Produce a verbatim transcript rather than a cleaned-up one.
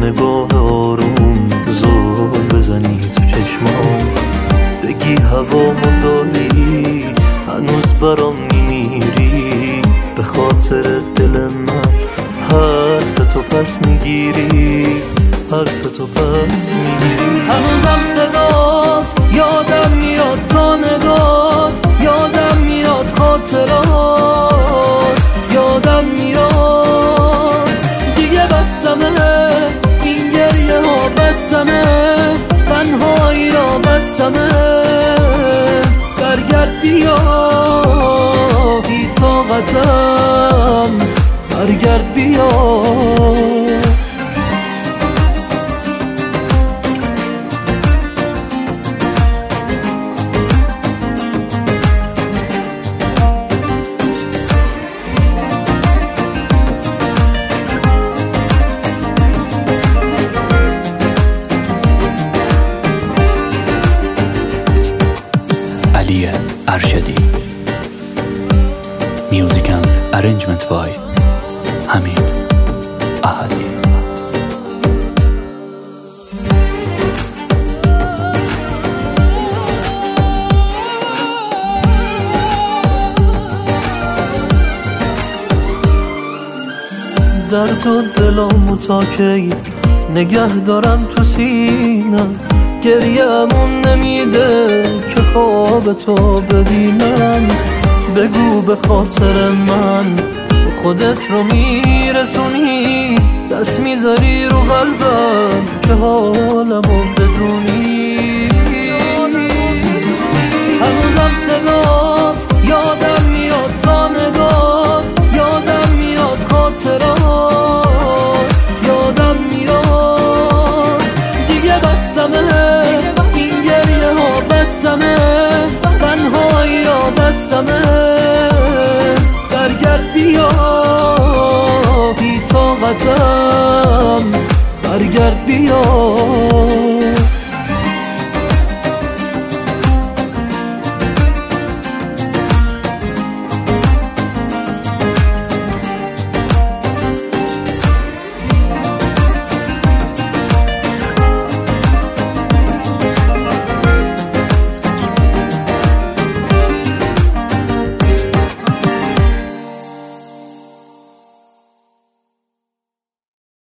نگاه آروم زل بزنی تو چشمام، بگی هوامو داری هنوز برام میمیری، به خاطر دل من حرف تو پس میگیری، حرف تو پس میگیری. هنوزم صدات یادم میاد، تا نگات یادم میاد، خاطرات یادم میاد. دیگه بسمه این گریه ها، بسمه تنهایی ها، بسمه برگرد بیا بی طاقتم، برگرد بیا. علی ارشدی. میوزیک اند ارنجمنت بای حمید احدی. درد و دلامو تا کی نگه دارم تو سینم، گریه‌مون نمیده که خواب تو ببینم. بگو به خاطر من خودت رو میرسونی، دست میذاری رو قلبم که حالمو بدونی. هنوزم صدات یادم میاد، تا نگات یادم میاد، خاطرات یادم میاد. دیگه بسمه این گریه ها، بسمه تنهایی ها، بسمه برگرد بیا بی طاقتم، برگرد بیا.